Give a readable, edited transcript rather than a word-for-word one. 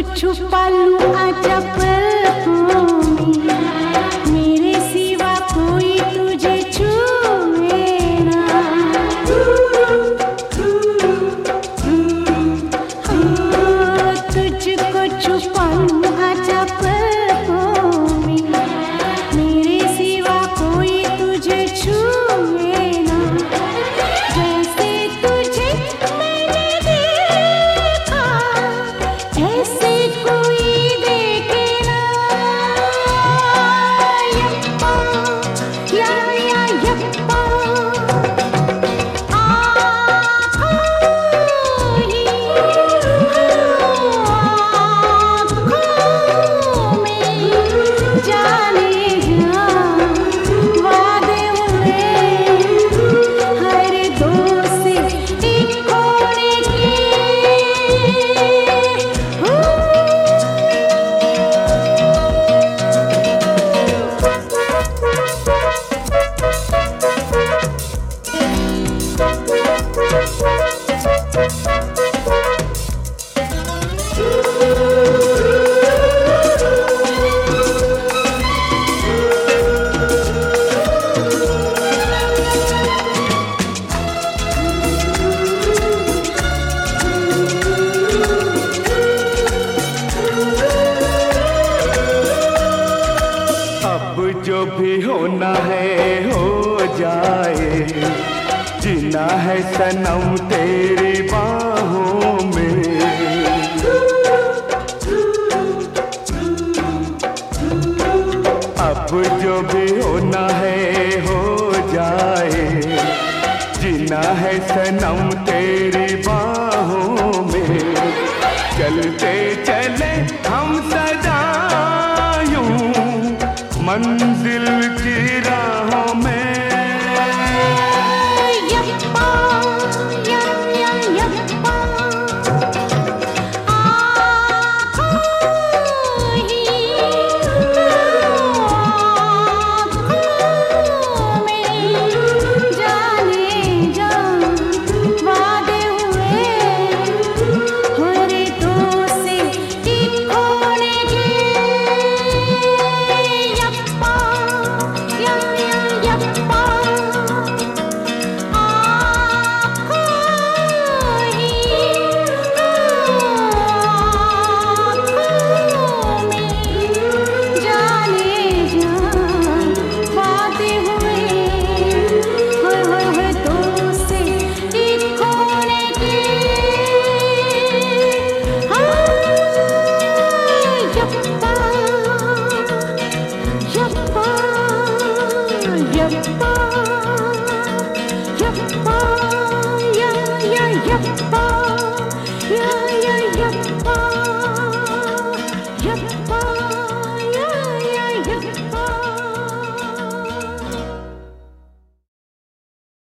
छुपा लूं आजा पलकों में, मेरे सिवा कोई तुझे छुए ना। हाँ, तुझको छुपा लूं आजा पलकों में, मेरे सिवा कोई तुझे छुए ना। जैसे तुझे मैंने देखा ऐसे कोई देखे ना। यप्पा या यप्पा, आँखों ही आँखों में जाने जा वादे हुए, हर दो से एक खोने के। अब जो भी होना है हो जाए, जीना है सनम तेरी बाहों में। अब जो भी होना है हो जाए, जीना है सनम तेरी बाहों में। चलते चले हम सदा यूं मंजिल की राहों में। यप्पा या यप्पा, आँखों ही आँखों में जाने जा वादे हुए, हर दो से एक खोने के। यप्पा या यप्पा, आँखों ही आँखों में जाने जा वादे हुए, हर दो से एक खोने के। हाँ, यप्पा यप्पा यप्पा यप्पा या यप्पा या यप्पा यप्पा।